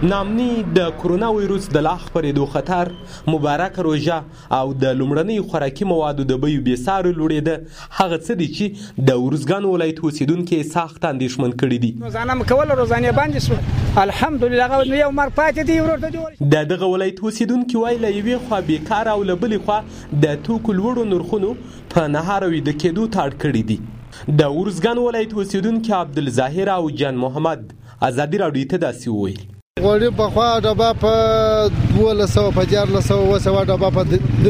نامني د کرونا وایروس د لا خپرېدو خطر، مبارکه روژه او د لومړنیو خوراکي موادو د بیو بېساري لوړېده هغه څه دي چې د ارزګان ولایت اوسېدونکي سخت اندېښمن کړي دي. روزانه مو کوله، روزانې باندې شو، الحمدلله هغه یو مرګ پاتې دی ورور ته. د دغه ولایت اوسېدونکي وایي له یوې خوا بېکاره او له بلې خوا د توکو لوړو نرخونو په نهار ویده کېدو ته اړ کړي دي. د ارزګان ولایت اوسېدونکي عبدالظاهر او جان محمد ازادي راډیو ته داسې وویل: غوړي پخوا ډبه په 1200 په 1400 وسوه ډبه په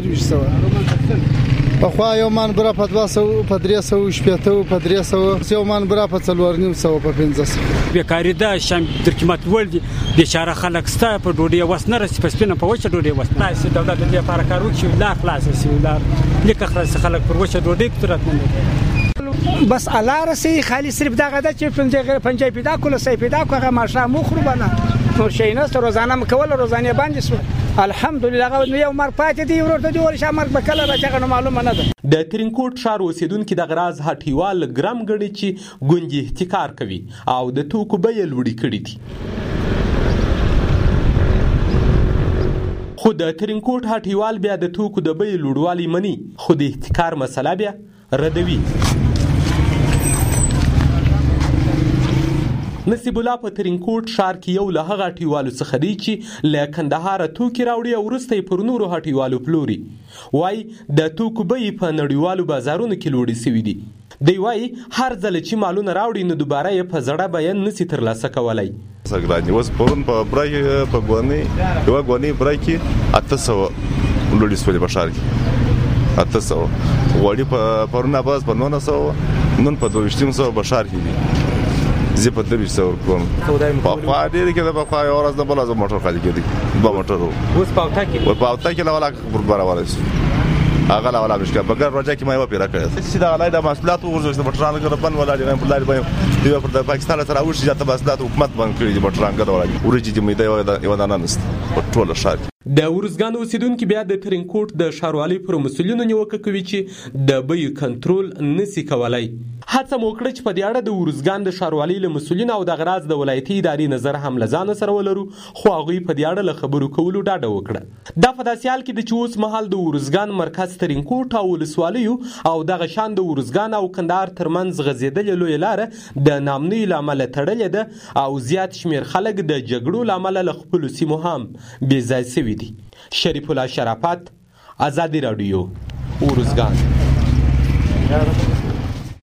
2300 پخوا یو من بره په 200 په 300 شپېته په 300 یو من بره په 400 په 500. بیکاری ده شم در قیمت ول دي بیچاره خلک ستا په ډوډۍ وسنه رسي په سپینه په وچه ډوډۍ وسنه سي دولت دې لپاره کار وکړي لا خلاص سي لا لیک خلاص خلک پر وچه ډوډۍ قدرت مند بس الله رسي خالي صرف دغه د چې پنځه پیدا کوله سي پیدا کوغه ماشه مخرو بنا نو شي نه روزانه مکول روزانه باندې شو الحمدلله هغه یو مرګ پاتې دی ورور ته جوړ شه مرګ بکله راځه معلومه نه ده. د ترینکوټ ښار اوسېدونکي د غراز هټیوال ګرام ګڼي چې ګوندې احتکار کوي او د توکو بیې لوړې کړي دي. خو د ترینکوټ هټیوال بیا د توکو د بیې لوړوالي مني، خو د احتکار مسله بیا ردوي. نصیب الله په ترینکوټ ښار کې یو له هغه هټیوالو څخه دی چې له کندهاره توکي راوړي او وروسته یې پر نورو هټیوالو پلوري. وایي د توکو بیې په نړیوالو بازارونو کې لوړې سوي دي. دی وایي هر ځل چې مالونه راوړي نو دوباره یې په زړه بیه نسي ترلاسه کولی. سګراني اوس پرون په برای په ګونی یو ګونی برای کې 800 لوړې سولې په ښار کې 800 وړي په پرونه باز په 900 نن په 2200 په ښار کې دي. زه په 300 کوم په خوا ډېر کې د په خوا یو ورځ د بل ازو موټر خالي کېدی با موټر اوس پاوتا کې لا ولا پر برابر هغه لا ولا مشکل بګر روجا کې ما یو پیرا کړی چې دا غلای د مسئولیت ورزش د بټران غربن ولا دی په لاري دی په پاکستان سره اوس چې د مسئولیت حکومت باندې کړی دی بټران غره ولا ورجی چې مې یو دانه نست په ټول شار. د ارزګان اوسېدونکي بیا د ترینکوټ د ښاروالۍ پر مسؤلینو نیوکه کوي چې د بیو کنټرول نسی کولای. هڅه مو وکړه چې په دې اړه د ارزګان د ښاروالۍ له مسؤلینو او د غراز د ولایتي ادارې نظر هم له ځانه سره ولرو، خو هغوی په دې اړه له خبرو کولو ډاډه وکړه. دا په داسې حال کې ده چې اوس مهال د ارزګان مرکز ترینکوټ او ولسوالیو او دغه شان د ارزګان او کندهار ترمنځ غځېدلې لویه لاره د نامنیو له امله تړلې ده او زیات شمېر خلک د جګړو له امله له خپلو سیمو هم بېځای سوي دي. شریف الله شرافت، ازادي راډیو، ارزګان.